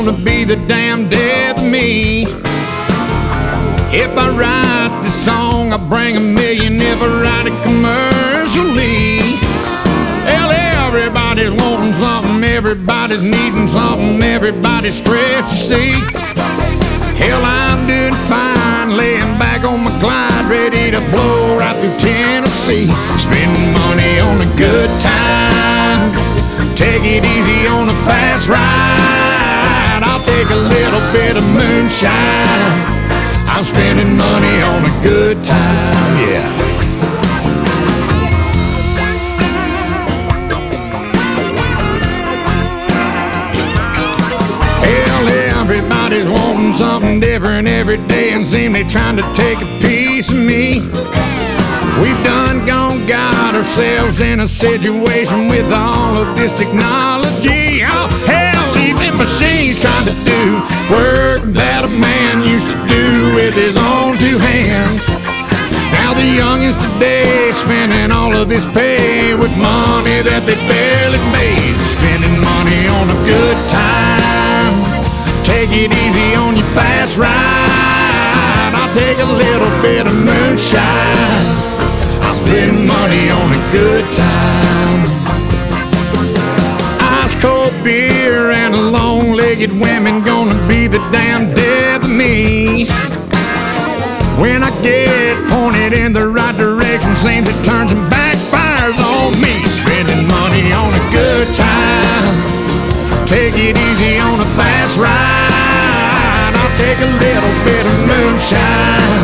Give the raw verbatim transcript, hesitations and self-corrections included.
gonna be the damn death of me. If I write this song, I bring a million. If I write it commercially, hell, everybody's wanting something, everybody's needing something, everybody's stressed, you see. Hell, I'm doing fine, laying back on my Clyde, ready to blow right through Tennessee. Spending money on a good time, take it easy on a fast ride. I'll take a little bit of moonshine. I'm spending money on a good time, yeah. Hell, everybody's wanting something different every day and seem they trying to take a piece of me. We've done gone got ourselves in a situation with all of this technology. Oh, hell, even machines trying to do work that a man used to do with his own two hands. Now the youngins today spending all of this pay with money that they barely made. Spending money on a good time, take it easy on your fast ride. I'll take a little bit of moonshine. I'll spend money on a good time. Ice cold beer and long-legged women gonna be the damn death of me. When I get pointed in the right direction, seems it turns and backfires on me. Spending money on a good time, take it easy on a fast ride. I'll take a little bit of moonshine.